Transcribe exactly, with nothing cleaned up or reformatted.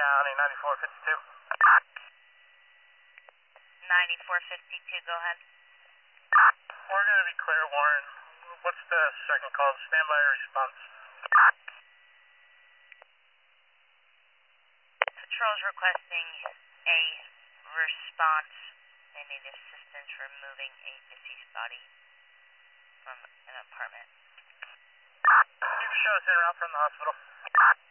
County, ninety-four fifty-two. ninety-four fifty-two, go ahead. We're going to be clear, Warren. What's the second call? Stand by response. Patrol's requesting a response. They need assistance removing a deceased body from an apartment. You can show us in route from the hospital.